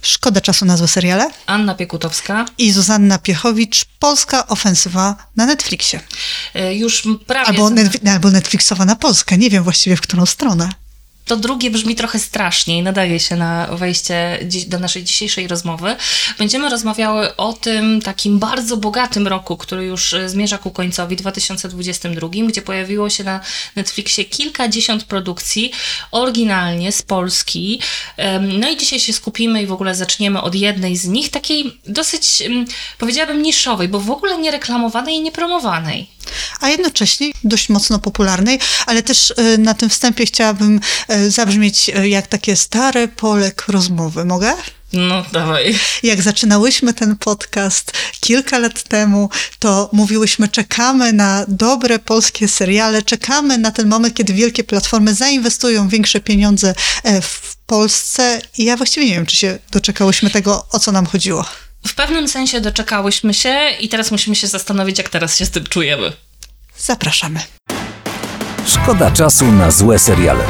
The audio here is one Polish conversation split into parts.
Szkoda czasu na złe seriale. Anna Piekutowska. I Zuzanna Piechowicz. Polska ofensywa na Netflixie. Już prawie... Albo Netflixowa na Polskę. Nie wiem właściwie w którą stronę. To drugie brzmi trochę strasznie i nadaje się na wejście do naszej dzisiejszej rozmowy. Będziemy rozmawiały o tym takim bardzo bogatym roku, który już zmierza ku końcowi, 2022, gdzie pojawiło się na Netflixie kilkadziesiąt produkcji, oryginalnie z Polski. No i dzisiaj się skupimy i w ogóle zaczniemy od jednej z nich, takiej dosyć, powiedziałabym, niszowej, bo w ogóle nie reklamowanej i nie promowanej. A jednocześnie dość mocno popularnej, ale też na tym wstępie chciałabym zabrzmieć jak takie stare Polek rozmowy. Mogę? No, dawaj. Jak zaczynałyśmy ten podcast kilka lat temu, to mówiłyśmy, czekamy na dobre polskie seriale, czekamy na ten moment, kiedy wielkie platformy zainwestują większe pieniądze w Polsce i ja właściwie nie wiem, czy się doczekałyśmy tego, o co nam chodziło. W pewnym sensie doczekałyśmy się i teraz musimy się zastanowić, jak teraz się z tym czujemy. Zapraszamy. Szkoda czasu na złe seriale.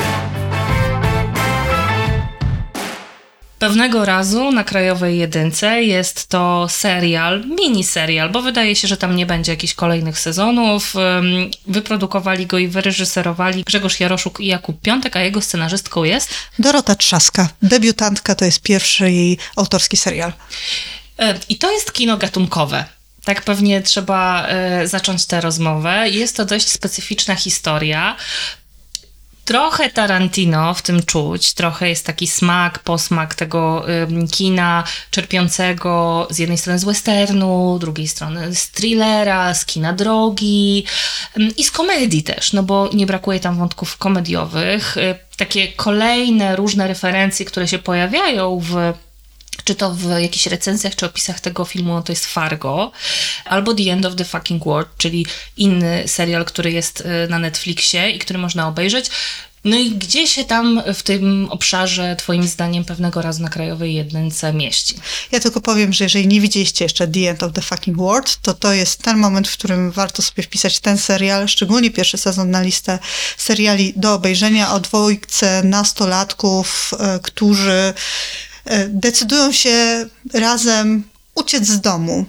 Pewnego razu na Krajowej Jedynce jest to serial, miniserial, bo wydaje się, że tam nie będzie jakichś kolejnych sezonów. Wyprodukowali go i wyreżyserowali Grzegorz Jaroszuk i Jakub Piątek, a jego scenarzystką jest Dorota Trzaska. Debiutantka, to jest pierwszy jej autorski serial. I to jest kino gatunkowe. Tak pewnie trzeba zacząć tę rozmowę. Jest to dość specyficzna historia. Trochę Tarantino w tym czuć, trochę jest taki smak, posmak tego kina czerpiącego z jednej strony z westernu, z drugiej strony z thrillera, z kina drogi i z komedii też, no bo nie brakuje tam wątków komediowych. Takie kolejne różne referencje, które się pojawiają czy to w jakichś recenzjach, czy opisach tego filmu, to jest Fargo, albo The End of the Fucking World, czyli inny serial, który jest na Netflixie i który można obejrzeć. No i gdzie się tam w tym obszarze, twoim zdaniem, pewnego razu na Krajowej Jedynce mieści? Ja tylko powiem, że jeżeli nie widzieliście jeszcze The End of the Fucking World, to jest ten moment, w którym warto sobie wpisać ten serial, szczególnie pierwszy sezon, na listę seriali do obejrzenia o dwójce nastolatków, którzy decydują się razem uciec z domu.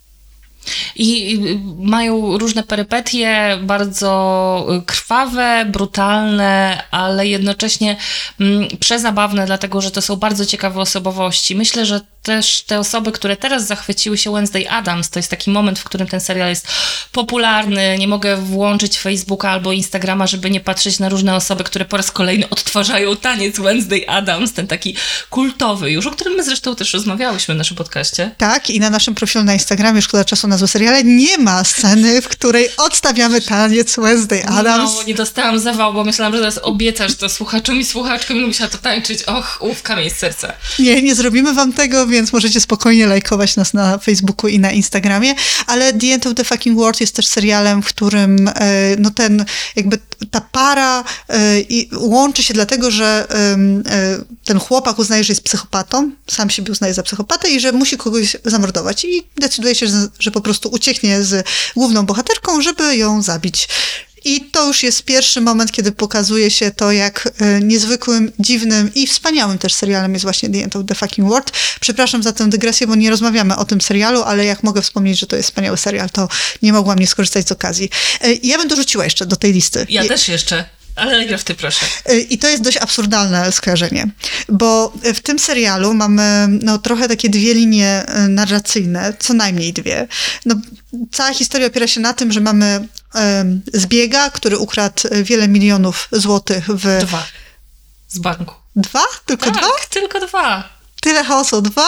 I mają różne perypetie, bardzo krwawe, brutalne, ale jednocześnie przezabawne, dlatego że to są bardzo ciekawe osobowości. Myślę, że też te osoby, które teraz zachwyciły się Wednesday Addams, to jest taki moment, w którym ten serial jest popularny. Nie mogę włączyć Facebooka albo Instagrama, żeby nie patrzeć na różne osoby, które po raz kolejny odtwarzają taniec Wednesday Addams, ten taki kultowy już, o którym my zresztą też rozmawiałyśmy w naszym podcaście. Tak, i na naszym profilu na Instagramie Szkoda czasu na złe seriale nie ma sceny, w której odstawiamy taniec Wednesday Addams. No, nie dostałam zawału, bo myślałam, że teraz obiecasz to słuchaczom i słuchaczkom, będę musiała to tańczyć. Och, kamień z serca. Nie zrobimy wam tego, więc możecie spokojnie lajkować nas na Facebooku i na Instagramie, ale The End of the Fucking World jest też serialem, w którym no ta para łączy się dlatego, że ten chłopak uznaje, że jest psychopatą, sam siebie uznaje za psychopatę i że musi kogoś zamordować i decyduje się, że po prostu ucieknie z główną bohaterką, żeby ją zabić. I to już jest pierwszy moment, kiedy pokazuje się to, jak niezwykłym, dziwnym i wspaniałym też serialem jest właśnie The End of the Fucking World. Przepraszam za tę dygresję, bo nie rozmawiamy o tym serialu, ale jak mogę wspomnieć, że to jest wspaniały serial, to nie mogłam nie skorzystać z okazji. Ja bym dorzuciła jeszcze do tej listy. Ja też jeszcze. Ale najpierw ty, proszę. I to jest dość absurdalne skojarzenie, bo w tym serialu mamy trochę takie dwie linie narracyjne, co najmniej dwie. Cała historia opiera się na tym, że mamy zbiega, który ukradł wiele milionów złotych w... 2. Z banku. 2? Tylko tak, 2? Tylko 2. Tyle chaosu, 2?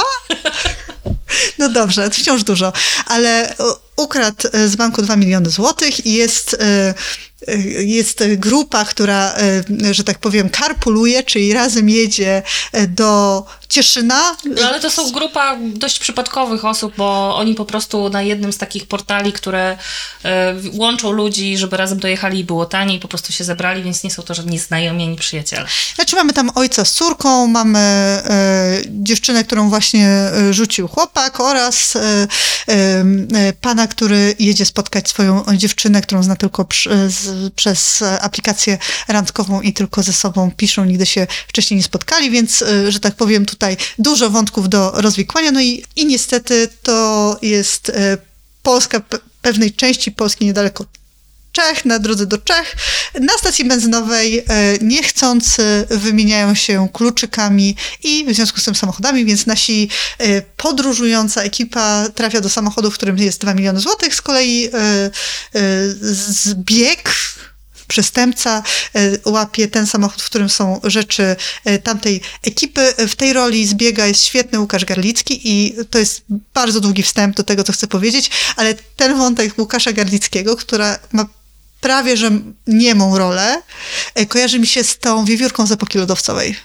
No dobrze, wciąż dużo, ale ukradł z banku 2 miliony złotych i jest grupa, która, że tak powiem, carpooluje, czyli razem jedzie do Cieszyna. No, ale to są grupa dość przypadkowych osób, bo oni po prostu na jednym z takich portali, które łączą ludzi, żeby razem dojechali i było taniej, po prostu się zebrali, więc nie są to żadni znajomi ani przyjaciele. Znaczy mamy tam ojca z córką, mamy dziewczynę, którą właśnie rzucił chłopak oraz pana, który jedzie spotkać swoją dziewczynę, którą zna tylko przez aplikację randkową i tylko ze sobą piszą, nigdy się wcześniej nie spotkali, więc, że tak powiem, tutaj tutaj dużo wątków do rozwikłania, no i niestety to jest Polska, pewnej części Polski niedaleko Czech, na drodze do Czech. Na stacji benzynowej niechcący wymieniają się kluczykami i w związku z tym samochodami, więc nasi podróżująca ekipa trafia do samochodu, w którym jest 2 miliony złotych. Z kolei zbieg przestępca łapie ten samochód, w którym są rzeczy tamtej ekipy. W tej roli zbiega jest świetny Łukasz Garlicki i to jest bardzo długi wstęp do tego, co chcę powiedzieć, ale ten wątek Łukasza Garlickiego, która ma prawie że niemą rolę, kojarzy mi się z tą wiewiórką z epoki lodowcowej.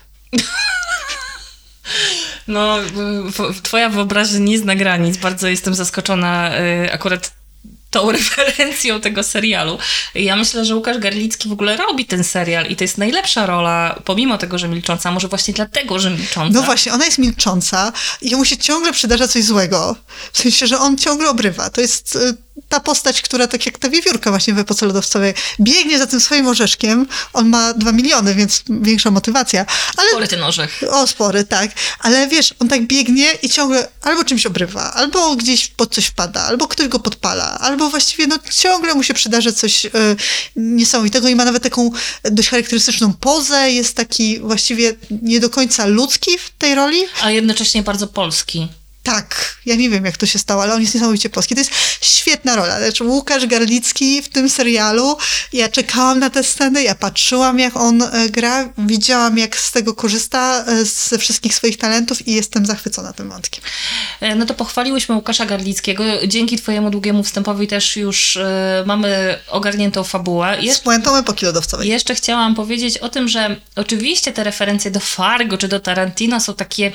No, twoja wyobraźnia nie zna granic. Bardzo jestem zaskoczona akurat tą referencją tego serialu. Ja myślę, że Łukasz Garlicki w ogóle robi ten serial i to jest najlepsza rola, pomimo tego, że milcząca, może właśnie dlatego, że milcząca. No właśnie, ona jest milcząca i mu się ciągle przydarza coś złego. W sensie, że on ciągle obrywa. To jest ta postać, która tak jak ta wiewiórka właśnie w epoce lodowcowej biegnie za tym swoim orzeszkiem. On ma 2 miliony, więc większa motywacja. Ale... Spory ten orzech. O, spory, tak. Ale wiesz, on tak biegnie i ciągle albo czymś obrywa, albo gdzieś pod coś wpada, albo ktoś go podpala, albo właściwie no ciągle mu się przydarza coś niesamowitego i ma nawet taką dość charakterystyczną pozę. Jest taki właściwie nie do końca ludzki w tej roli. A jednocześnie bardzo polski. Tak, ja nie wiem jak to się stało, ale on jest niesamowicie polski. To jest świetna rola. Znaczy, Łukasz Garlicki w tym serialu, ja czekałam na tę scenę, ja patrzyłam jak on gra, widziałam jak z tego korzysta, ze wszystkich swoich talentów i jestem zachwycona tym wątkiem. No to pochwaliłyśmy Łukasza Garlickiego. Dzięki twojemu długiemu wstępowi też już mamy ogarniętą fabułę. Z puentą epoki lodowcowej. Jeszcze chciałam powiedzieć o tym, że oczywiście te referencje do Fargo czy do Tarantino są takie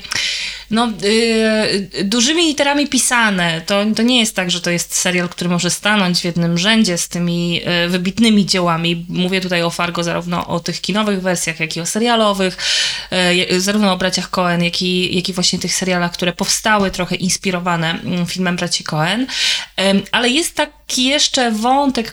dużymi literami pisane. To nie jest tak, że to jest serial, który może stanąć w jednym rzędzie z tymi wybitnymi dziełami. Mówię tutaj o Fargo zarówno o tych kinowych wersjach, jak i o serialowych, zarówno o braciach Coen, jak i właśnie tych serialach, które powstały trochę inspirowane filmem braci Coen. Ale jest taki jeszcze wątek,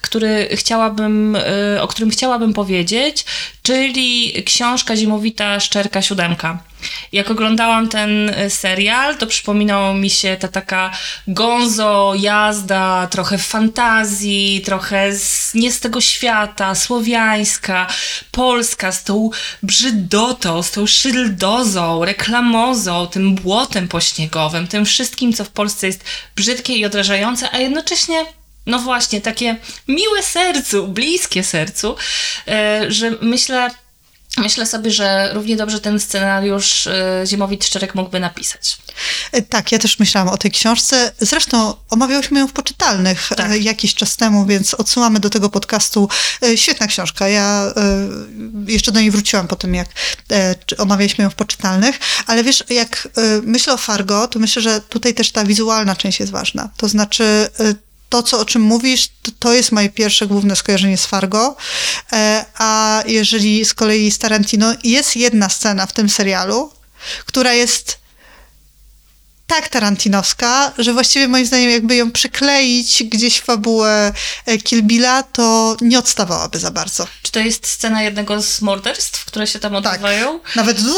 o którym chciałabym powiedzieć, czyli książka Zimowita Szczerka 7. Jak oglądałam ten serial, to przypominało mi się ta taka gonzo jazda, trochę fantazji, trochę nie z tego świata, słowiańska, polska, z tą brzydotą, z tą szyldozą, reklamozą, tym błotem pośniegowym, tym wszystkim, co w Polsce jest brzydkie i odrażające, a jednocześnie no właśnie, takie miłe sercu, bliskie sercu, że myślę sobie, że równie dobrze ten scenariusz Zimowit Szczerek mógłby napisać. Tak, ja też myślałam o tej książce. Zresztą omawiałyśmy ją w Poczytalnych jakiś czas temu, więc odsyłamy do tego podcastu. Świetna książka. Ja jeszcze do niej wróciłam po tym, jak omawialiśmy ją w Poczytalnych. Ale wiesz, jak myślę o Fargo, to myślę, że tutaj też ta wizualna część jest ważna. To znaczy to, o czym mówisz, to jest moje pierwsze główne skojarzenie z Fargo, a jeżeli z kolei z Tarantino jest jedna scena w tym serialu, która jest tak tarantinowska, że właściwie moim zdaniem jakby ją przykleić gdzieś w fabułę Kill Billa, to nie odstawałaby za bardzo. Czy to jest scena jednego z morderstw, które się tam odbywają? Tak, nawet 2.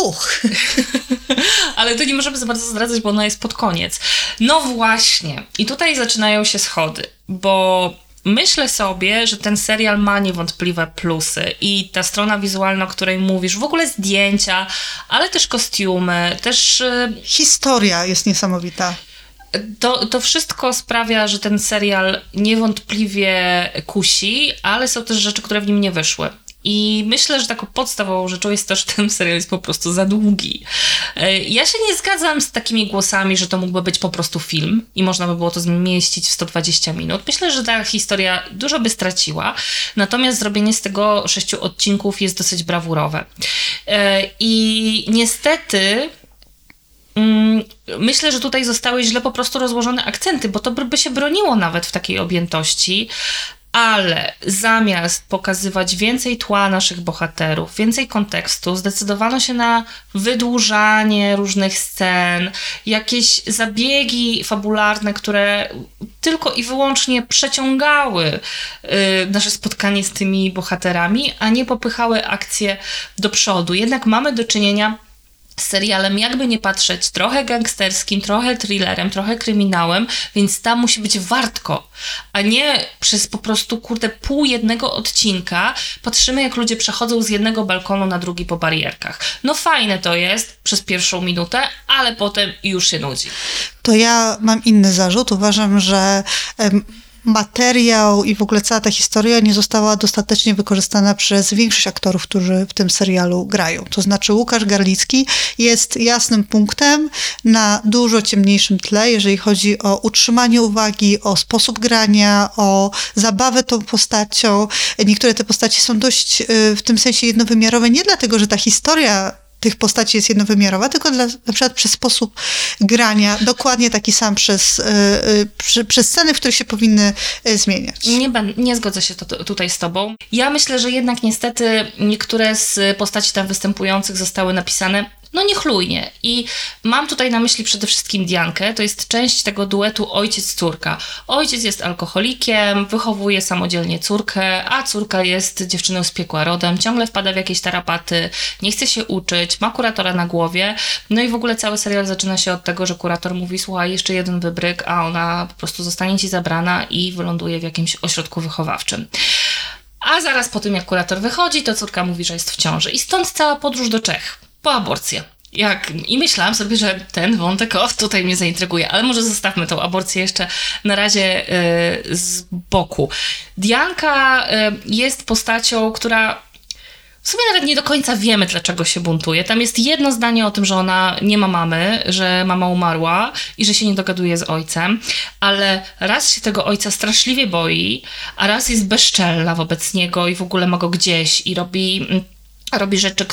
Ale to nie możemy za bardzo zdradzać, bo ona jest pod koniec. No właśnie. I tutaj zaczynają się schody, bo myślę sobie, że ten serial ma niewątpliwe plusy i ta strona wizualna, o której mówisz, w ogóle zdjęcia, ale też kostiumy, też... Historia jest niesamowita. To wszystko sprawia, że ten serial niewątpliwie kusi, ale są też rzeczy, które w nim nie wyszły. I myślę, że taką podstawową rzeczą jest to, że ten serial jest po prostu za długi. Ja się nie zgadzam z takimi głosami, że to mógłby być po prostu film i można by było to zmieścić w 120 minut. Myślę, że ta historia dużo by straciła, natomiast zrobienie z tego 6 odcinków jest dosyć brawurowe. I niestety myślę, że tutaj zostały źle po prostu rozłożone akcenty, bo to by się broniło nawet w takiej objętości. Ale zamiast pokazywać więcej tła naszych bohaterów, więcej kontekstu, zdecydowano się na wydłużanie różnych scen, jakieś zabiegi fabularne, które tylko i wyłącznie przeciągały nasze spotkanie z tymi bohaterami, a nie popychały akcję do przodu. Jednak mamy do czynienia serialem, jakby nie patrzeć, trochę gangsterskim, trochę thrillerem, trochę kryminałem, więc tam musi być wartko, a nie przez po prostu, pół jednego odcinka patrzymy, jak ludzie przechodzą z jednego balkonu na drugi po barierkach. No fajne to jest przez pierwszą minutę, ale potem już się nudzi. To ja mam inny zarzut. Uważam, że materiał i w ogóle cała ta historia nie została dostatecznie wykorzystana przez większość aktorów, którzy w tym serialu grają. To znaczy Łukasz Garlicki jest jasnym punktem na dużo ciemniejszym tle, jeżeli chodzi o utrzymanie uwagi, o sposób grania, o zabawę tą postacią. Niektóre te postaci są dość w tym sensie jednowymiarowe, nie dlatego, że ta historia tych postaci jest jednowymiarowa, tylko na przykład przez sposób grania, dokładnie taki sam przez sceny, w których się powinny zmieniać. Nie zgodzę się tutaj z tobą. Ja myślę, że jednak niestety niektóre z postaci tam występujących zostały napisane niechlujnie. I mam tutaj na myśli przede wszystkim Diankę. To jest część tego duetu ojciec-córka. Ojciec jest alkoholikiem, wychowuje samodzielnie córkę, a córka jest dziewczyną z piekła rodem, ciągle wpada w jakieś tarapaty, nie chce się uczyć, ma kuratora na głowie. No i w ogóle cały serial zaczyna się od tego, że kurator mówi: słuchaj, jeszcze jeden wybryk, a ona po prostu zostanie ci zabrana i wyląduje w jakimś ośrodku wychowawczym. A zaraz po tym, jak kurator wychodzi, to córka mówi, że jest w ciąży. I stąd cała podróż do Czech. Po aborcję. I myślałam sobie, że ten wątek tutaj mnie zaintryguje, ale może zostawmy tą aborcję jeszcze na razie z boku. Dianka jest postacią, która w sumie nawet nie do końca wiemy, dlaczego się buntuje. Tam jest jedno zdanie o tym, że ona nie ma mamy, że mama umarła i że się nie dogaduje z ojcem, ale raz się tego ojca straszliwie boi, a raz jest bezczelna wobec niego i w ogóle ma go gdzieś i robi rzeczy,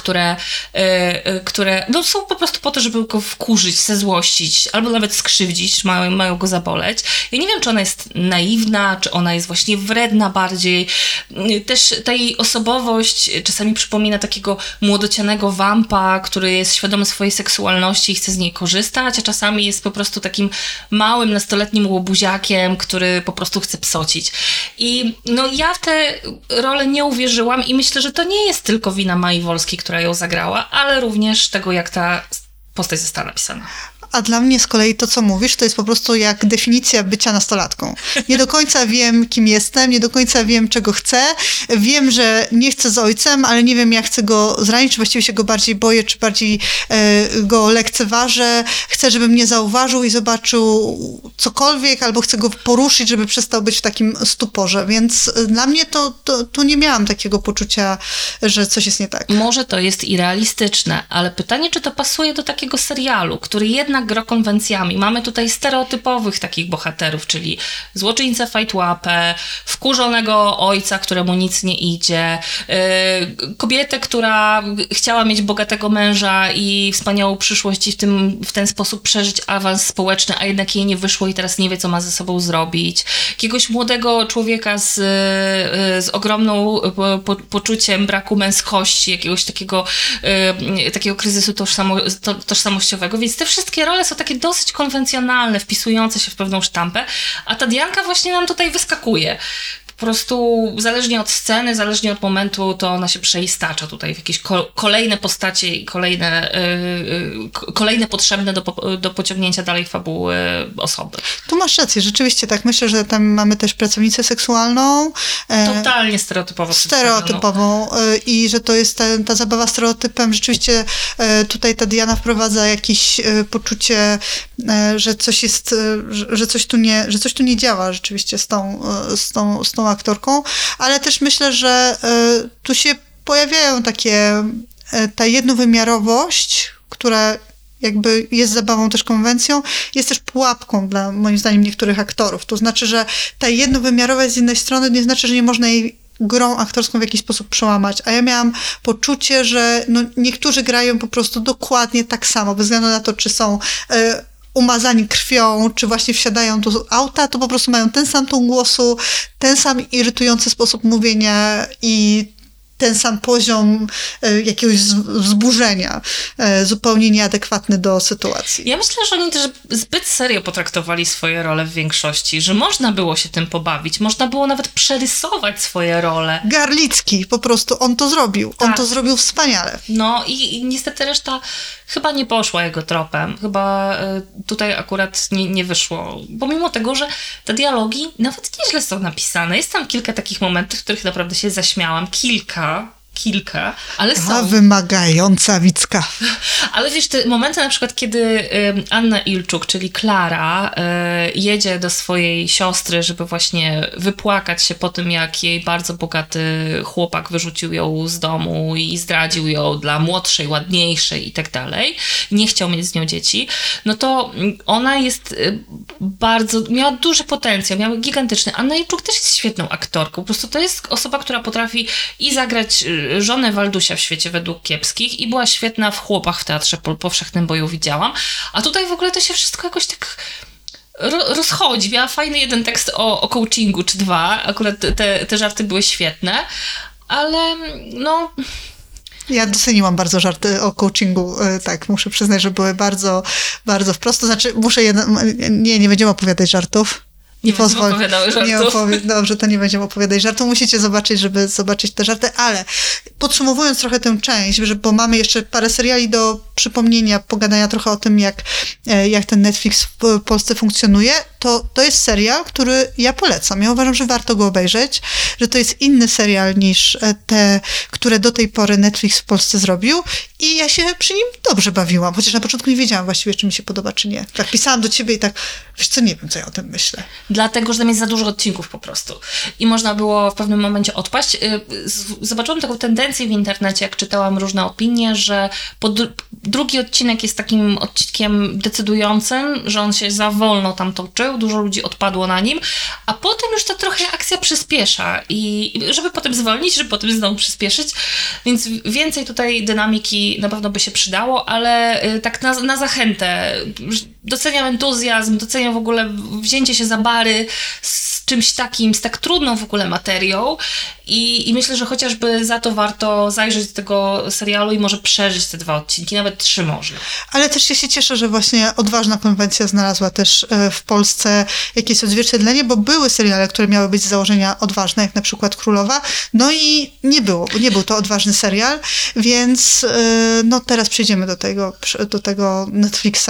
które są po prostu po to, żeby go wkurzyć, zezłościć, albo nawet skrzywdzić, mają go zaboleć. Ja nie wiem, czy ona jest naiwna, czy ona jest właśnie wredna bardziej. Też ta jej osobowość czasami przypomina takiego młodocianego wampa, który jest świadomy swojej seksualności i chce z niej korzystać, a czasami jest po prostu takim małym, nastoletnim łobuziakiem, który po prostu chce psocić. I ja w tę rolę nie uwierzyłam i myślę, że to nie jest tylko wina Mai Wolskiej, która ją zagrała, ale również tego, jak ta postać została napisana. A dla mnie z kolei to, co mówisz, to jest po prostu jak definicja bycia nastolatką. Nie do końca wiem, kim jestem, nie do końca wiem, czego chcę. Wiem, że nie chcę z ojcem, ale nie wiem, jak chcę go zranić, czy właściwie się go bardziej boję, czy bardziej go lekceważę. Chcę, żeby mnie zauważył i zobaczył cokolwiek, albo chcę go poruszyć, żeby przestał być w takim stuporze. Więc dla mnie to nie miałam takiego poczucia, że coś jest nie tak. Może to jest irrealistyczne, ale pytanie, czy to pasuje do takiego serialu, który jednak gra konwencjami. Mamy tutaj stereotypowych takich bohaterów, czyli złoczyńcę fajtłapę, wkurzonego ojca, któremu nic nie idzie, kobietę, która chciała mieć bogatego męża i wspaniałą przyszłość i w ten sposób przeżyć awans społeczny, a jednak jej nie wyszło i teraz nie wie, co ma ze sobą zrobić. Jakiegoś młodego człowieka z ogromną poczuciem braku męskości, jakiegoś takiego kryzysu tożsamościowego, więc te wszystkie role są takie dosyć konwencjonalne, wpisujące się w pewną sztampę, a ta Dianka właśnie nam tutaj wyskakuje. Po prostu zależnie od sceny, zależnie od momentu, to ona się przeistacza tutaj w jakieś kolejne postacie i kolejne potrzebne do pociągnięcia dalej fabuły osoby. Tu masz rację, rzeczywiście tak. Myślę, że tam mamy też pracownicę seksualną. Totalnie stereotypową. I że to jest ta zabawa stereotypem. Rzeczywiście tutaj ta Diana wprowadza jakieś poczucie, że coś jest, że coś tu nie działa rzeczywiście z tą aktorką, ale też myślę, że tu się pojawiają ta jednowymiarowość, która jakby jest zabawą też konwencją, jest też pułapką dla, moim zdaniem, niektórych aktorów. To znaczy, że ta jednowymiarowość z jednej strony nie znaczy, że nie można jej grą aktorską w jakiś sposób przełamać, a ja miałam poczucie, że niektórzy grają po prostu dokładnie tak samo, bez względu na to, czy są umazani krwią, czy właśnie wsiadają do auta, to po prostu mają ten sam ton głosu, ten sam irytujący sposób mówienia i ten sam poziom jakiegoś wzburzenia, zupełnie nieadekwatny do sytuacji. Ja myślę, że oni też zbyt serio potraktowali swoje role w większości, że można było się tym pobawić, można było nawet przerysować swoje role. Garlicki, po prostu on to zrobił. Tak. On to zrobił wspaniale. I niestety reszta chyba nie poszła jego tropem. Chyba tutaj akurat nie wyszło. Pomimo tego, że te dialogi nawet nieźle są napisane. Jest tam kilka takich momentów, w których naprawdę się zaśmiałam. Kilka, ale są. Wymagająca Wicka. Ale wiesz, te momenty na przykład, kiedy Anna Ilczuk, czyli Klara, jedzie do swojej siostry, żeby właśnie wypłakać się po tym, jak jej bardzo bogaty chłopak wyrzucił ją z domu i zdradził ją dla młodszej, ładniejszej i tak dalej. Nie chciał mieć z nią dzieci. No to ona jest miała duży potencjał, miała gigantyczny. Anna Ilczuk też jest świetną aktorką. Po prostu to jest osoba, która potrafi i zagrać żonę Waldusia w Świecie według kiepskich i była świetna w Chłopach w Teatrze Powszechnym, bo ją widziałam. A tutaj w ogóle to się wszystko jakoś tak rozchodzi. Miała fajny jeden tekst o coachingu, czy dwa. Akurat te żarty były świetne, ale no... Ja doceniłam bardzo żarty o coachingu, tak, muszę przyznać, że były bardzo, bardzo wprost. To znaczy, nie będziemy opowiadać żartów. Nie opowiadały żartów. Dobrze, to nie będziemy opowiadać żartów. Musicie zobaczyć, żeby zobaczyć te żarty, ale podsumowując trochę tę część, bo mamy jeszcze parę seriali do przypomnienia, pogadania trochę o tym, jak ten Netflix w Polsce funkcjonuje, to jest serial, który ja polecam. Ja uważam, że warto go obejrzeć, że to jest inny serial niż te, które do tej pory Netflix w Polsce zrobił i ja się przy nim dobrze bawiłam, chociaż na początku nie wiedziałam właściwie, czy mi się podoba, czy nie. Tak pisałam do ciebie i tak, wiesz co, nie wiem, co ja o tym myślę. Dlatego, że tam jest za dużo odcinków po prostu. I można było w pewnym momencie odpaść. Zobaczyłam taką tendencję w internecie, jak czytałam różne opinie, że drugi odcinek jest takim odcinkiem decydującym, że on się za wolno tam toczył, dużo ludzi odpadło na nim, a potem już to trochę akcja przyspiesza i żeby potem zwolnić, żeby potem znowu przyspieszyć, więc więcej tutaj dynamiki na pewno by się przydało, ale tak na zachętę. Doceniam entuzjazm, doceniam w ogóle wzięcie się za bary z czymś takim, z tak trudną w ogóle materią i myślę, że chociażby za to warto zajrzeć do tego serialu i może przeżyć te 2 odcinki, nawet 3 można. Ale też ja się cieszę, że właśnie Odważna Konwencja znalazła też w Polsce jakieś odzwierciedlenie, bo były seriale, które miały być z założenia odważne, jak na przykład Królowa, no i nie był to odważny serial, więc no teraz przejdziemy do tego Netflixa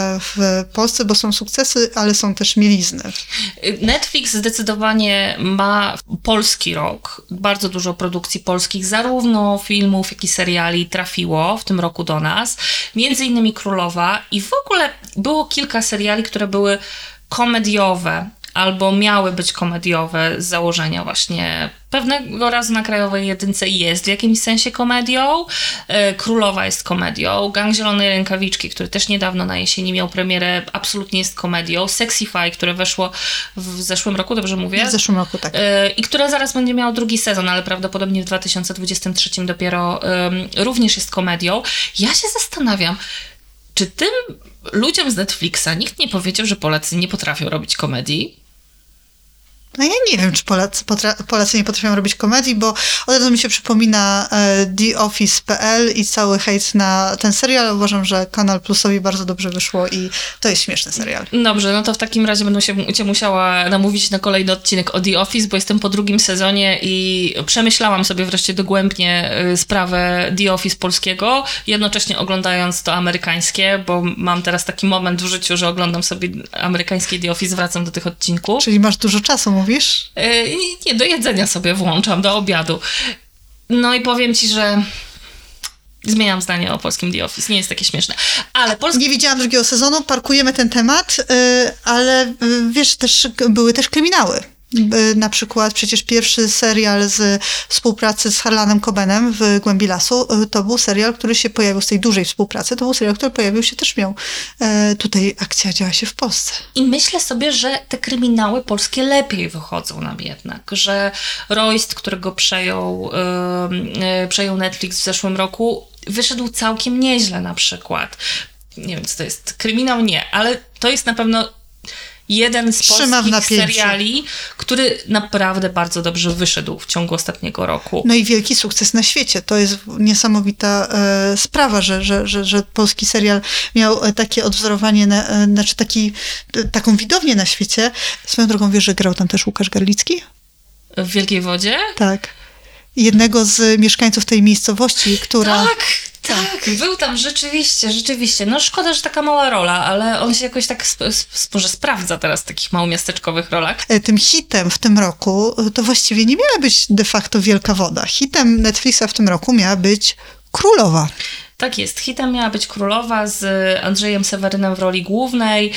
w Polsce, bo są sukcesy, ale są też mielizny. Netflix zdecydowanie ma polski rok. Bardzo dużo produkcji polskich, zarówno filmów, jak i seriali trafiło w tym roku do nas. Między innymi Królowa i w ogóle było kilka seriali, które były komediowe albo miały być komediowe z założenia właśnie. Pewnego razu na Krajowej Jedynce jest w jakimś sensie komedią. Królowa jest komedią. Gang Zielonej Rękawiczki, który też niedawno na jesieni miał premierę, absolutnie jest komedią. Sexify, które weszło w zeszłym roku, dobrze mówię? W zeszłym roku, tak. I które zaraz będzie miało drugi sezon, ale prawdopodobnie w 2023 dopiero również jest komedią. Ja się zastanawiam, czy tym ludziom z Netflixa nikt nie powiedział, że Polacy nie potrafią robić komedii? No ja nie wiem, czy Polacy nie potrafią robić komedii, bo od razu mi się przypomina TheOffice.pl i cały hejt na ten serial. Uważam, że Kanal Plusowi bardzo dobrze wyszło i to jest śmieszny serial. Dobrze, no to w takim razie będę cię musiała namówić na kolejny odcinek o The Office, bo jestem po 2. sezonie i przemyślałam sobie wreszcie dogłębnie sprawę The Office polskiego, jednocześnie oglądając to amerykańskie, bo mam teraz taki moment w życiu, że oglądam sobie amerykańskie The Office, wracam do tych odcinków. Czyli masz dużo czasu, mówisz? Nie, do jedzenia sobie włączam, do obiadu. No i powiem ci, że zmieniam zdanie o polskim The Office. Nie jest takie śmieszne. Ale Nie widziałam 2. sezonu, parkujemy ten temat, ale wiesz, były też kryminały. Na przykład przecież pierwszy serial z współpracy z Harlanem Cobenem w Głębi Lasu, to był serial, który się pojawił z tej dużej współpracy, to był serial, który pojawił się też tutaj akcja działa się w Polsce. I myślę sobie, że te kryminały polskie lepiej wychodzą nam jednak, że Royst, którego przejął Netflix w zeszłym roku, wyszedł całkiem nieźle na przykład. Nie wiem, co to jest. Kryminał nie, ale to jest na pewno jeden z polskich seriali, który naprawdę bardzo dobrze wyszedł w ciągu ostatniego roku. No i wielki sukces na świecie. To jest niesamowita sprawa, że polski serial miał takie odwzorowanie, taką widownię na świecie. Swoją drogą wiesz, że grał tam też Łukasz Garlicki? W Wielkiej Wodzie? Tak. Jednego z mieszkańców tej miejscowości, która... Tak, był tam rzeczywiście. No szkoda, że taka mała rola, ale on się jakoś tak może sprawdza teraz w takich małomiasteczkowych rolach. Tym hitem w tym roku to właściwie nie miała być de facto Wielka Woda. Hitem Netflixa w tym roku miała być Królowa. Tak jest. Hitem miała być Królowa z Andrzejem Sewerynem w roli głównej.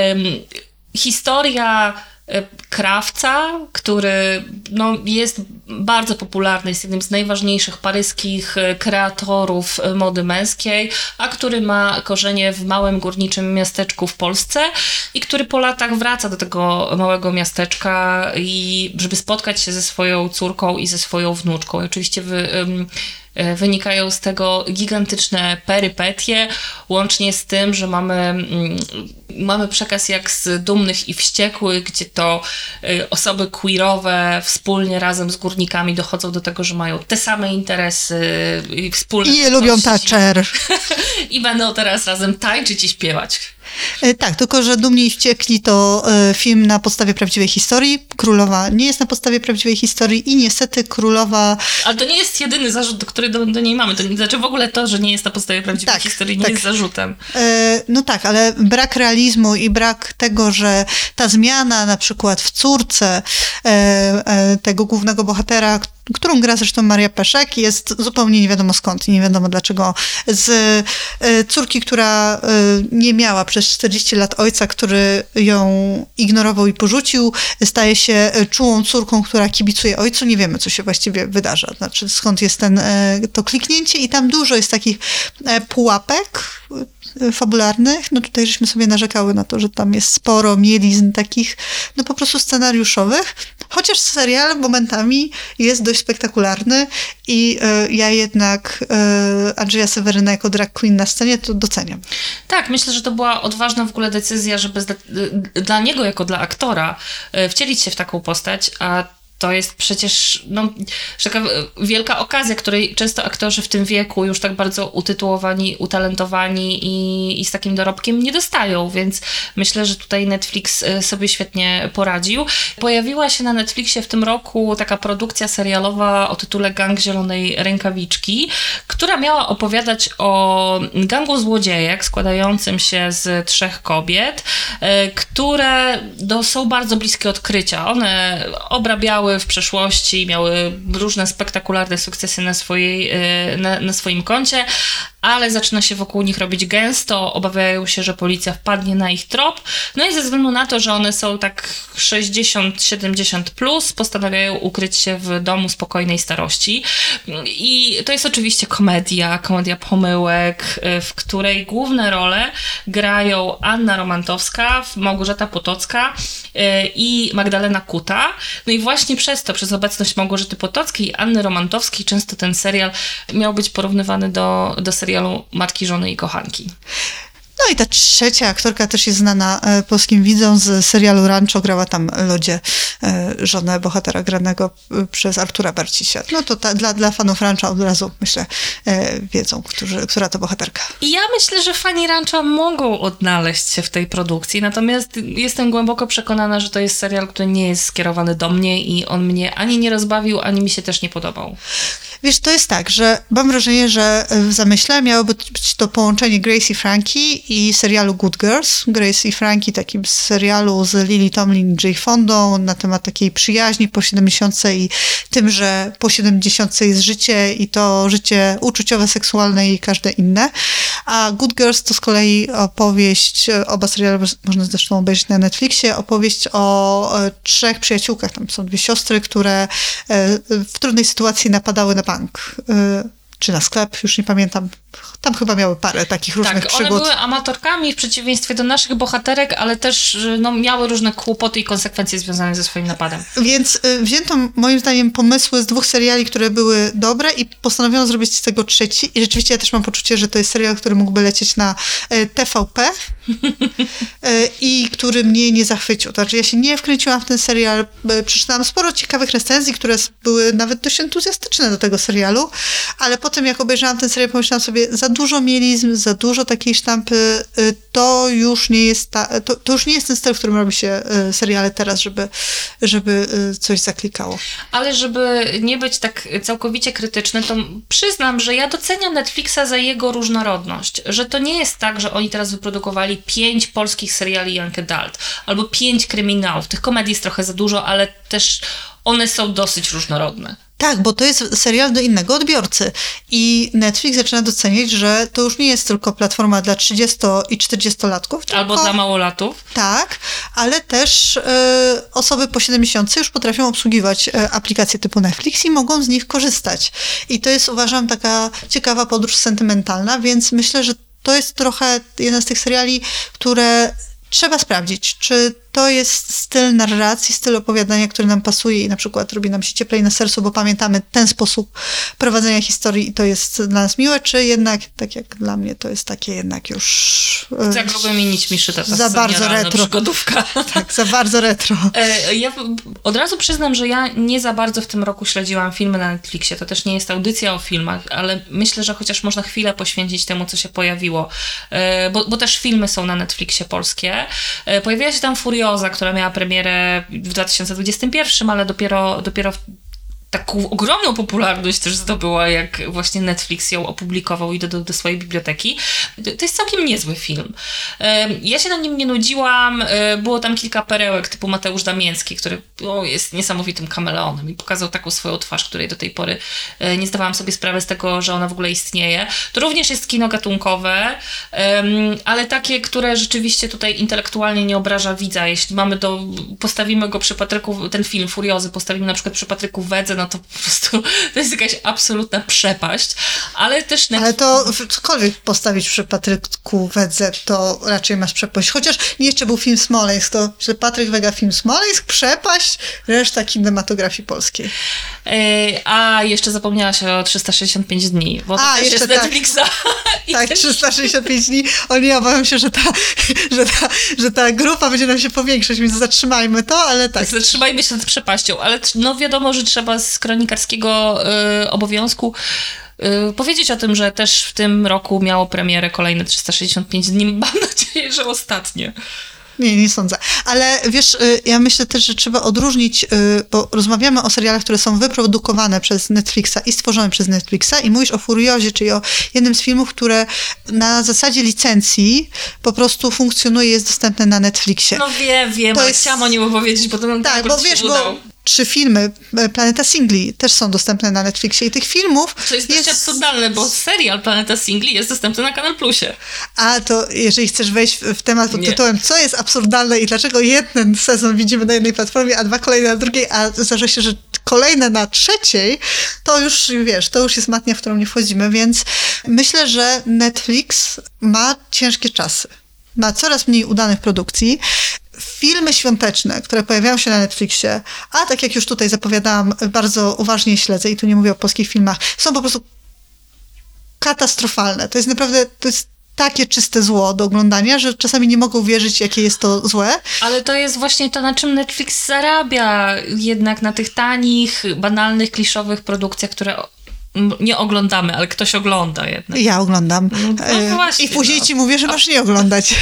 Historia krawca, który jest bardzo popularny, jest jednym z najważniejszych paryskich kreatorów mody męskiej, a który ma korzenie w małym górniczym miasteczku w Polsce i który po latach wraca do tego małego miasteczka, i żeby spotkać się ze swoją córką i ze swoją wnuczką. I oczywiście wynikają z tego gigantyczne perypetie, łącznie z tym, że mamy przekaz jak z Dumnych i Wściekłych, gdzie to osoby queerowe wspólnie razem z górnikami dochodzą do tego, że mają te same interesy i wspólne I lubią Thatcher. I będą teraz razem tańczyć i śpiewać. Tak, tylko że Dumni i Wściekli to film na podstawie prawdziwej historii. Królowa nie jest na podstawie prawdziwej historii i niestety Królowa... Ale to nie jest jedyny zarzut, który do niej mamy. To znaczy w ogóle to, że nie jest na podstawie prawdziwej historii, nie jest zarzutem. No tak, ale brak realizmu i brak tego, że ta zmiana na przykład w córce tego głównego bohatera, którą gra zresztą Maria Peszek, jest zupełnie nie wiadomo skąd, nie wiadomo dlaczego. Z córki, która nie miała przez 40 lat ojca, który ją ignorował i porzucił, staje się czułą córką, która kibicuje ojcu. Nie wiemy, co się właściwie wydarza. Znaczy, skąd jest to kliknięcie, i tam dużo jest takich pułapek fabularnych. No tutaj żeśmy sobie narzekały na to, że tam jest sporo mielizn takich, no po prostu scenariuszowych. Chociaż serial momentami jest dość spektakularny i ja jednak Andrzeja Seweryna jako drag queen na scenie to doceniam. Tak, myślę, że to była odważna w ogóle decyzja, żeby dla niego jako dla aktora wcielić się w taką postać, a to jest przecież taka wielka okazja, której często aktorzy w tym wieku już tak bardzo utytułowani, utalentowani i z takim dorobkiem nie dostają, więc myślę, że tutaj Netflix sobie świetnie poradził. Pojawiła się na Netflixie w tym roku taka produkcja serialowa o tytule Gang Zielonej Rękawiczki, która miała opowiadać o gangu złodziejek składającym się z 3 kobiet, które są bardzo bliskie odkrycia. One obrabiały w przeszłości, miały różne spektakularne sukcesy na swoim koncie, ale zaczyna się wokół nich robić gęsto, obawiają się, że policja wpadnie na ich trop, no i ze względu na to, że one są tak 60-70 plus, postanawiają ukryć się w domu spokojnej starości. I to jest oczywiście komedia pomyłek, w której główne role grają Anna Romantowska, Małgorzata Potocka i Magdalena Kuta. No i właśnie przez obecność Małgorzaty Potockiej i Anny Romantowskiej często ten serial miał być porównywany do serialu Matki, Żony i Kochanki. No i ta trzecia aktorka też jest znana polskim widzom z serialu Rancho, grała tam Lodzie, żonę bohatera granego przez Artura Barcisia. No to dla fanów Rancha od razu, myślę, wiedzą, która to bohaterka. I ja myślę, że fani Rancha mogą odnaleźć się w tej produkcji, natomiast jestem głęboko przekonana, że to jest serial, który nie jest skierowany do mnie i on mnie ani nie rozbawił, ani mi się też nie podobał. Wiesz, to jest tak, że mam wrażenie, że w zamyśle miałoby być to połączenie Grace i Frankie i serialu Good Girls. Grace i Frankie, takim serialu z Lily Tomlin i Jay Fondą na temat takiej przyjaźni po 70 i tym, że po 70 jest życie i to życie uczuciowe, seksualne i każde inne. A Good Girls to z kolei opowieść, oba seriale można zresztą obejrzeć na Netflixie, opowieść o 3 przyjaciółkach. Tam są 2 siostry, które w trudnej sytuacji napadały na bank. Czy na sklep, już nie pamiętam. Tam chyba miały parę takich różnych przygód. One były amatorkami w przeciwieństwie do naszych bohaterek, ale też miały różne kłopoty i konsekwencje związane ze swoim napadem. Więc wzięto moim zdaniem pomysły z 2 seriali, które były dobre i postanowiono zrobić z tego 3. I rzeczywiście ja też mam poczucie, że to jest serial, który mógłby lecieć na TVP i który mnie nie zachwycił. To znaczy ja się nie wkręciłam w ten serial, przeczytałam sporo ciekawych recenzji, które były nawet dość entuzjastyczne do tego serialu, ale potem jak obejrzałam ten serial, pomyślałam sobie, za dużo mielizm, za dużo takiej sztampy, to już nie jest to już nie jest ten styl, w którym robi się seriale teraz, żeby coś zaklikało. Ale żeby nie być tak całkowicie krytyczny, to przyznam, że ja doceniam Netflixa za jego różnorodność. Że to nie jest tak, że oni teraz wyprodukowali 5 polskich seriali young adult albo 5 kryminałów. Tych komedii jest trochę za dużo, ale też one są dosyć różnorodne. Tak, bo to jest serial do innego odbiorcy i Netflix zaczyna doceniać, że to już nie jest tylko platforma dla 30 i 40-latków. Albo dla małolatów. Tak, ale też osoby po 70 już potrafią obsługiwać aplikacje typu Netflix i mogą z nich korzystać. I to jest, uważam, taka ciekawa podróż sentymentalna, więc myślę, że to jest trochę jeden z tych seriali, które trzeba sprawdzić, czy to jest styl narracji, styl opowiadania, który nam pasuje i na przykład robi nam się cieplej na sercu, bo pamiętamy ten sposób prowadzenia historii i to jest dla nas miłe, czy jednak, tak jak dla mnie, to jest takie jednak już... Za grubymi nićmi szyta ta za bardzo retro. Przygodówka. Tak, za bardzo retro. Ja od razu przyznam, że ja nie za bardzo w tym roku śledziłam filmy na Netflixie. To też nie jest audycja o filmach, ale myślę, że chociaż można chwilę poświęcić temu, co się pojawiło. Bo też filmy są na Netflixie polskie. Pojawiła się tam Furioza, która miała premierę w 2021, ale dopiero taką ogromną popularność też zdobyła, jak właśnie Netflix ją opublikował i do swojej biblioteki. To jest całkiem niezły film. Ja się na nim nie nudziłam. Było tam kilka perełek typu Mateusz Damiński, który jest niesamowitym kameleonem i pokazał taką swoją twarz, której do tej pory nie zdawałam sobie sprawy z tego, że ona w ogóle istnieje. To również jest kino gatunkowe, ale takie, które rzeczywiście tutaj intelektualnie nie obraża widza. Jeśli postawimy go przy Patryku, ten film Furiozy, postawimy na przykład przy Patryku Wedze, no to po prostu to jest jakaś absolutna przepaść, ale też... Ale to cokolwiek postawić przy Patryku Wedze, to raczej masz przepaść. Chociaż jeszcze był film Smoleńsk, to że Patryk Wega film Smoleńsk, przepaść, reszta kinematografii polskiej. A jeszcze zapomniałaś o 365 dni, bo to też jest Netflixa. Tak, 365 dni. O nie, obawiam się, że ta grupa będzie nam się powiększać, więc zatrzymajmy to, ale tak. Zatrzymajmy się nad przepaścią, ale no wiadomo, że trzeba z kronikarskiego obowiązku powiedzieć o tym, że też w tym roku miało premierę kolejne 365 dni. Mam nadzieję, że ostatnie. Nie sądzę. Ale wiesz, ja myślę też, że trzeba odróżnić, bo rozmawiamy o serialach, które są wyprodukowane przez Netflixa i stworzone przez Netflixa i mówisz o Furiozie, czyli o jednym z filmów, które na zasadzie licencji po prostu funkcjonuje, jest dostępne na Netflixie. No wiem, ale chciałam o nim opowiedzieć, bo to nam tak, bo wiesz, bo 3 filmy Planeta Singli też są dostępne na Netflixie i tych filmów... To jest dość absurdalne, bo serial Planeta Singli jest dostępny na Kanal Plusie. A to jeżeli chcesz wejść w temat pod tytułem, co jest absurdalne i dlaczego jeden sezon widzimy na jednej platformie, a 2 kolejne na drugiej, a zdarza się, że kolejne na trzeciej, to już wiesz, to już jest matnia, w którą nie wchodzimy, więc myślę, że Netflix ma ciężkie czasy. Ma coraz mniej udanych produkcji. Filmy świąteczne, które pojawiają się na Netflixie, a tak jak już tutaj zapowiadałam, bardzo uważnie śledzę i tu nie mówię o polskich filmach, są po prostu katastrofalne. To jest naprawdę, to jest takie czyste zło do oglądania, że czasami nie mogą wierzyć, jakie jest to złe. Ale to jest właśnie to, na czym Netflix zarabia, jednak na tych tanich, banalnych, kliszowych produkcjach, które nie oglądamy, ale ktoś ogląda jednak. Ja oglądam. No właśnie, i później ci mówię, że masz nie oglądać.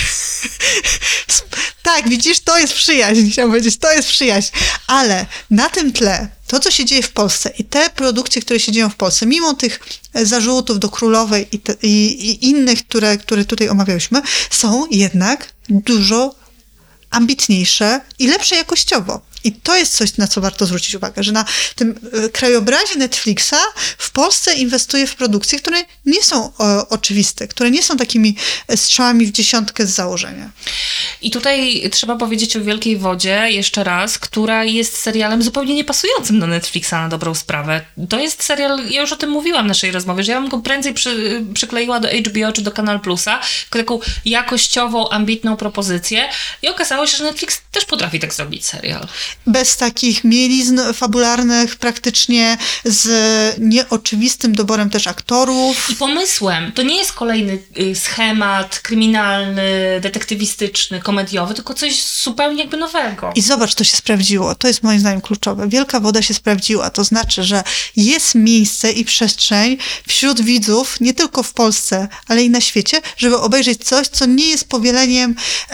Tak, widzisz, to jest przyjaźń, chciałam powiedzieć, to jest przyjaźń. Ale na tym tle, to co się dzieje w Polsce i te produkcje, które się dzieją w Polsce, mimo tych zarzutów do Królowej i innych, które tutaj omawialiśmy, są jednak dużo ambitniejsze i lepsze jakościowo. I to jest coś, na co warto zwrócić uwagę, że na tym krajobrazie Netflixa w Polsce inwestuje w produkcje, które nie są oczywiste, które nie są takimi strzałami w dziesiątkę z założenia. I tutaj trzeba powiedzieć o Wielkiej Wodzie jeszcze raz, która jest serialem zupełnie niepasującym do Netflixa na dobrą sprawę. To jest serial, ja już o tym mówiłam w naszej rozmowie, że ja bym go prędzej przykleiła do HBO czy do Kanal Plusa, jako taką jakościową, ambitną propozycję i okazało się, że Netflix też potrafi tak zrobić serial. bez takich mielizn fabularnych praktycznie, z nieoczywistym doborem też aktorów. I pomysłem. To nie jest kolejny schemat kryminalny, detektywistyczny, komediowy, tylko coś zupełnie jakby nowego. I zobacz, to się sprawdziło. To jest moim zdaniem kluczowe. Wielka Woda się sprawdziła. To znaczy, że jest miejsce i przestrzeń wśród widzów, nie tylko w Polsce, ale i na świecie, żeby obejrzeć coś, co nie jest powieleniem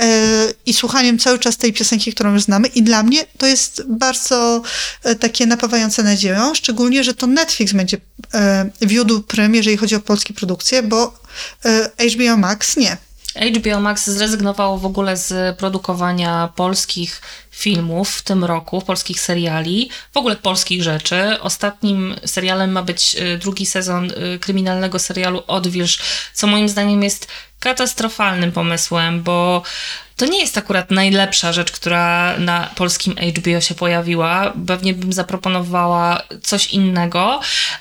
i słuchaniem cały czas tej piosenki, którą już znamy. I dla mnie to jest bardzo takie napawające nadzieją, szczególnie, że to Netflix będzie wiódł prym, jeżeli chodzi o polskie produkcje, bo HBO Max nie. HBO Max zrezygnowało w ogóle z produkowania polskich filmów w tym roku, polskich seriali, w ogóle polskich rzeczy. Ostatnim serialem ma być drugi sezon kryminalnego serialu Odwilż, co moim zdaniem jest katastrofalnym pomysłem, bo to nie jest akurat najlepsza rzecz, która na polskim HBO się pojawiła. Pewnie bym zaproponowała coś innego.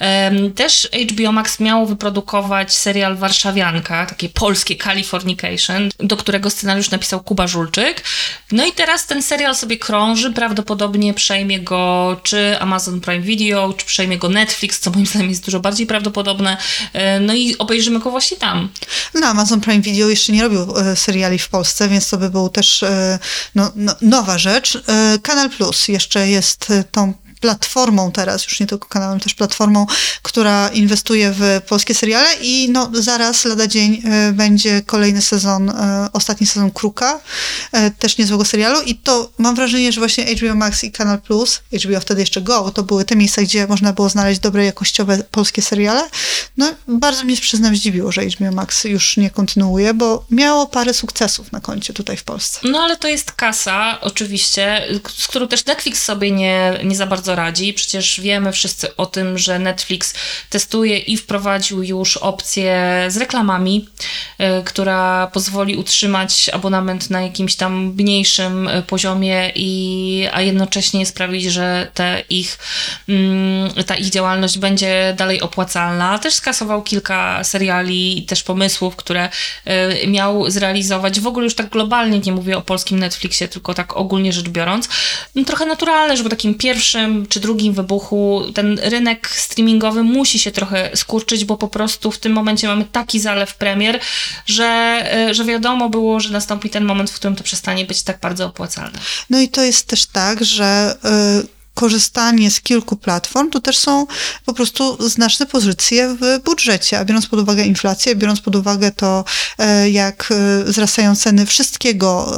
Też HBO Max miało wyprodukować serial Warszawianka, takie polskie Californication, do którego scenariusz napisał Kuba Żulczyk. No i teraz ten serial sobie krąży, prawdopodobnie przejmie go czy Amazon Prime Video, czy przejmie go Netflix, co moim zdaniem jest dużo bardziej prawdopodobne. No i obejrzymy go właśnie tam. No, Amazon Prime Video jeszcze nie robił seriali w Polsce, więc to by był też nowa rzecz. Kanal Plus jeszcze jest tą platformą teraz, już nie tylko kanałem, też platformą, która inwestuje w polskie seriale i no zaraz, lada dzień, będzie kolejny sezon, ostatni sezon Kruka, też niezłego serialu i to mam wrażenie, że właśnie HBO Max i Kanal Plus, HBO wtedy jeszcze Go, to były te miejsca, gdzie można było znaleźć dobre, jakościowe polskie seriale. No bardzo mnie, przyznam, zdziwiło, że HBO Max już nie kontynuuje, bo miało parę sukcesów na koncie tutaj w Polsce. No ale to jest kasa, oczywiście, z którą też Netflix sobie nie za bardzo radzi. Przecież wiemy wszyscy o tym, że Netflix testuje i wprowadził już opcję z reklamami, która pozwoli utrzymać abonament na jakimś tam mniejszym poziomie, a jednocześnie sprawić, że ta ich działalność będzie dalej opłacalna. Też skasował kilka seriali i też pomysłów, które miał zrealizować. W ogóle już tak globalnie nie mówię o polskim Netflixie, tylko tak ogólnie rzecz biorąc. No, trochę naturalne, że po takim pierwszym czy drugim wybuchu ten rynek streamingowy musi się trochę skurczyć, bo po prostu w tym momencie mamy taki zalew premier, że wiadomo było, że nastąpi ten moment, w którym to przestanie być tak bardzo opłacalne. No i to jest też tak, że korzystanie z kilku platform, to też są po prostu znaczne pozycje w budżecie, a biorąc pod uwagę inflację, biorąc pod uwagę to, jak wzrastają ceny wszystkiego,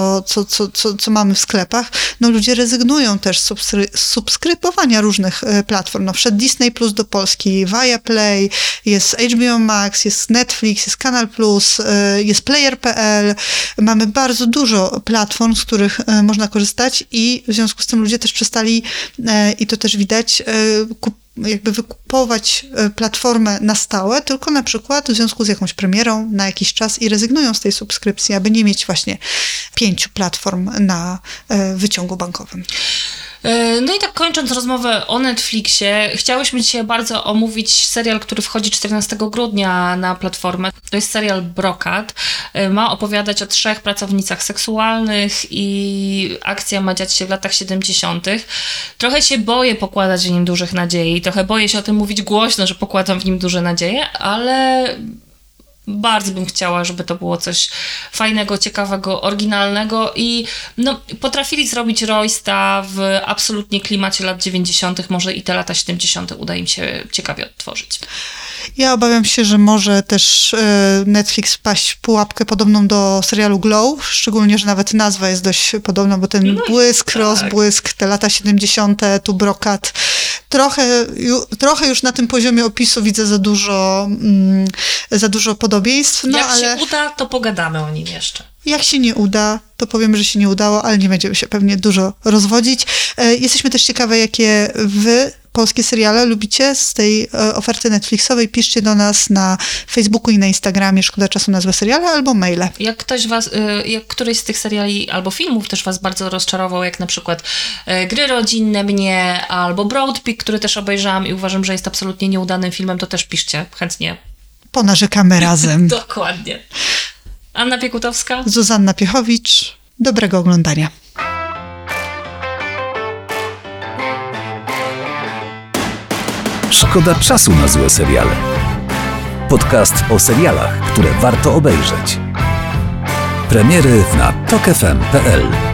co mamy w sklepach, no ludzie rezygnują też z subskrybowania różnych platform. No wszedł Disney Plus do Polski, Viaplay, jest HBO Max, jest Netflix, jest Kanal Plus, jest Player.pl. Mamy bardzo dużo platform, z których można korzystać i w związku z tym ludzie też przestali, i to też widać, jakby wykupować platformę na stałe, tylko na przykład w związku z jakąś premierą na jakiś czas i rezygnują z tej subskrypcji, aby nie mieć właśnie 5 platform na wyciągu bankowym. No i tak kończąc rozmowę o Netflixie, chciałyśmy dzisiaj bardzo omówić serial, który wchodzi 14 grudnia na platformę. To jest serial Brokat. Ma opowiadać o 3 pracownicach seksualnych i akcja ma dziać się w latach 70. Trochę się boję pokładać w nim dużych nadziei, trochę boję się o tym mówić głośno, że pokładam w nim duże nadzieje, ale bardzo bym chciała, żeby to było coś fajnego, ciekawego, oryginalnego i no, potrafili zrobić Roysta w absolutnie klimacie lat 90., może i te lata 70. uda im się ciekawie odtworzyć. Ja obawiam się, że może też Netflix wpaść w pułapkę podobną do serialu Glow, szczególnie, że nawet nazwa jest dość podobna, bo ten błysk, tak, rozbłysk, te lata 70., tu Brokat. Trochę już na tym poziomie opisu widzę za dużo podobieństw. No, jak się uda, to pogadamy o nim jeszcze. Jak się nie uda, to powiemy, że się nie udało, ale nie będziemy się pewnie dużo rozwodzić. Jesteśmy też ciekawe, jakie wy polskie seriale lubicie z tej oferty Netflixowej. Piszcie do nas na Facebooku i na Instagramie Szkoda Czasu na Złe Seriale albo maile. Jak któryś z tych seriali albo filmów też was bardzo rozczarował, jak na przykład Gry rodzinne mnie albo Broadpeak, który też obejrzałam i uważam, że jest absolutnie nieudanym filmem, to też piszcie chętnie. Ponarzekamy razem. Dokładnie. Anna Piekutowska. Zuzanna Piechowicz. Dobrego oglądania. Szkoda czasu na złe seriale. Podcast o serialach, które warto obejrzeć. Premiery na tokefm.pl